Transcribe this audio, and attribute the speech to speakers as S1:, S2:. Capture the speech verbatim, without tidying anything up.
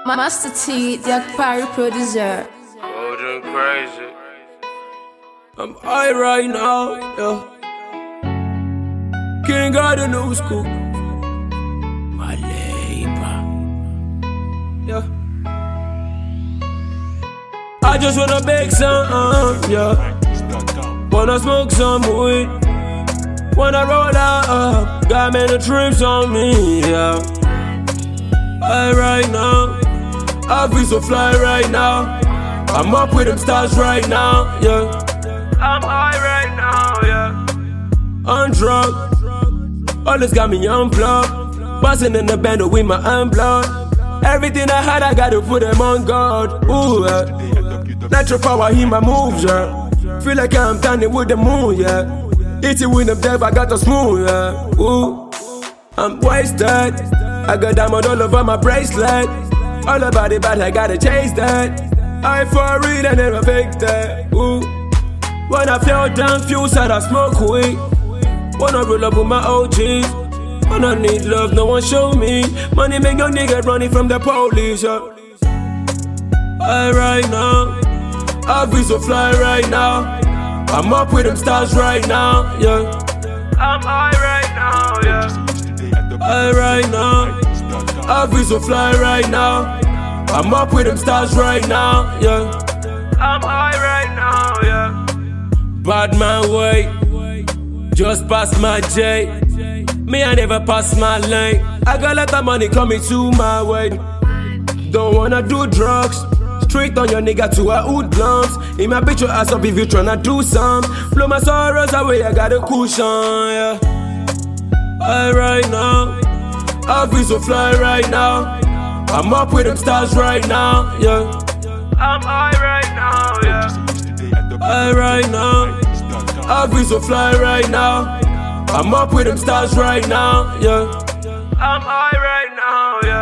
S1: Master T, the Akpari producer.
S2: Golden crazy.
S3: I'm high right now, yeah. King of the new school. My labor, yeah. I just wanna bake some, yeah. Wanna smoke some weed. Wanna roll out, got many trips on me, yeah. High right now, I feel so fly right now. I'm up with them stars right now, yeah. I'm high right now, yeah. On drug, always got me unplugged. Buzzing in the band with my unplugged. Everything I had, I gotta put them on God. Ooh, yeah. Natural power in my moves, yeah. Feel like I'm standing with the moon, yeah. Eat it with them dev, I got the smooth, yeah. Ooh, I'm wasted. I got diamond all over my bracelet. All about it, but I gotta chase that. I for real, I never fake that. Ooh. When I feel down, feel sad, I smoke weed. Wanna roll up with my O Gs. When I need love, no one show me. Money make your nigga running from the police, yeah. I right now, I feel so fly right now. I'm up with them stars right now, yeah. I'm high right now, yeah. I right now, I feel so fly right now. I'm up with them stars right now, yeah. I'm high right now, yeah. Bad man way, just pass my J. Me I never pass my lane. I got a lot of money coming to my way. Don't wanna do drugs. Straight on your nigga to a hood blunts. In my bitch your ass up if you tryna do some. Blow my sorrows away, I got a cushion, yeah. I right now, I feel so fly right now. I'm up with them stars right now, yeah. I'm high right now, yeah. I right now, I feel so fly right now. I'm up with them stars right now, yeah. I'm high right now, yeah.